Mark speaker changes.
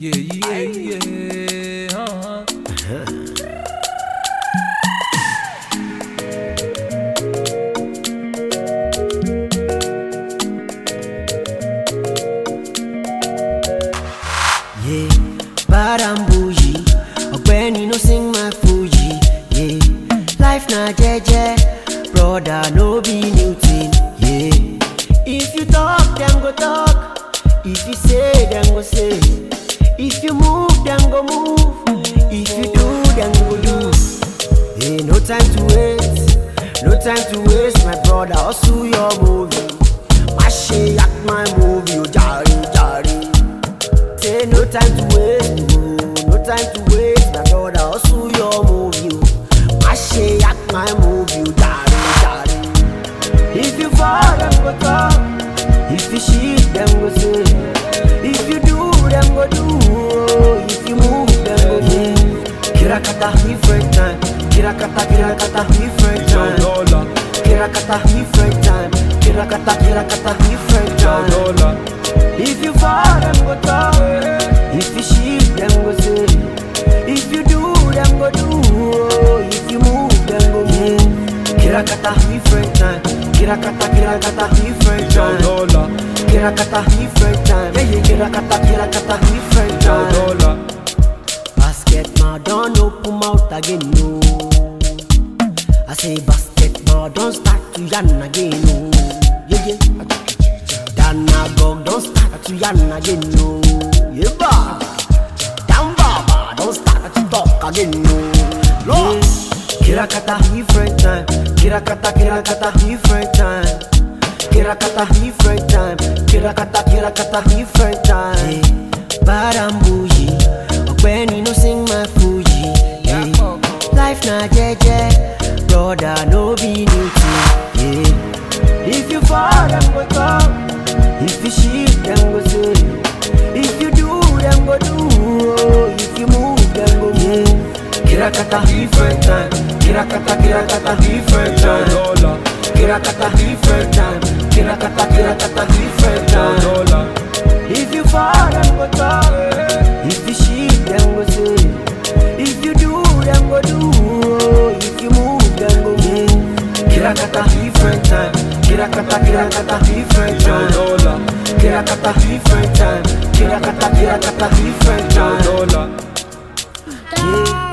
Speaker 1: Yeah, yeah, yeah.
Speaker 2: Yeah, bad and bougie. Ogbeni no sing my Fuji. Yeah, life na jeje, brother no be new thing. Yeah, if you talk, them go talk. If you say, them go say. If you move, them go move. If you do, them go do. Yeah, no time to waste. No time to waste, my brother. Hustle your movie. Mashi act my movie. Oh, jari, jari. Say no time to waste. No time to waste, my brother. Hustle your movie. Mashi act my movie. Oh, jari, jari. If you fall, them go talk. If you shit, them go say. If you do, them go do. If you move, them go move. Kirakata different time. Kirakata different time. Kirakata different time. Kirakata different time. If you fall, them go talk. If you shit, them go say. If you do, them go do. If you move, them go move. Kirakata different time. Kirakata different time. Kirakata different time. Kirakata different time. Basket man don't open mouth again, no. I say basket man don't start to yarn again, no. Yeah, yeah. Danagog don't start to yarn again, no. Yeah, ba. Down baba don't start to talk again, no. Yeah. Kirakata different time. Kirakata different time. Kirakata different time. Kirakata different time. Yeah. Bad and bougie. Ogbeni no sing my Fuji. Yeah. Life na jeje, brother no be new thing. Yeah. If you fall, them go talk. If you shit, them go say. If you do, them go do. If you move, them go move. Kirakata different time. Kirakata different time. Kirakata different time. Kirakata different time. If you fall, them go talk. If you shit, them go say. If you do, them go do. If you move, them go move. Kirakata different time. Kirakata different time. Kirakata different time. Kirakata different time. Yeah.